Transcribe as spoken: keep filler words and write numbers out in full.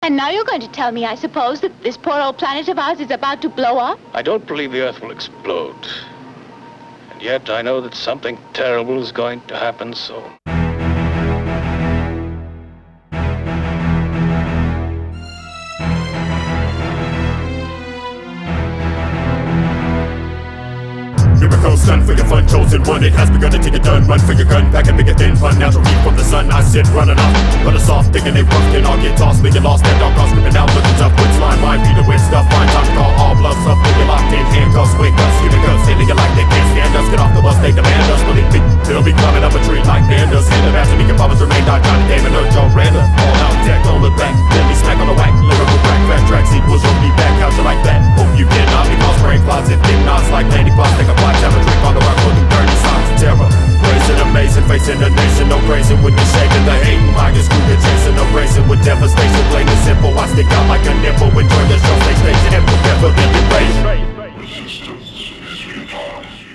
And now you're going to tell me, I suppose, that this poor old planet of ours is about to blow up? I don't believe the Earth will explode. And yet I know that something terrible is going to happen soon. Miracle stun for your fun, chosen one. It has begun to take it done. Run for your gun, pack a bigger thin fun. Natural heat from the sun. I sit running off. But it's soft, thinking they rough, then I'll get tossed. Make it lost, and I'll cross, ripping out, looking tough. Which line, mine, be the wit stuff. Fine time to call all bluffs up. When you're locked in, handcuffs, wake us, here it goes. Hailing you like they can't stand us. Get off the bus, they demand us. Believe me, they'll be climbing up a tree like pandas. Hand them after me, can promise remain. Dot Johnny Damon or Joe Randa. All out deck, don't look back. Deadly smack on the whack. Lyrical crack, fast track sequels. You'll be back, how'd you like that? Hope you get not because brain closet. Thick knots like Landy Boss. Take a watch, have a drink on the rock. Looking dirty socks, terror. Raising amazing, facing the nation. No grazing with the shaking, the hating. I get screwed, chasing, no racing with devastation. Plain and simple, I stick out like a nipple. Enjoy the show, stay station, and forever be erased. Resistance is futile.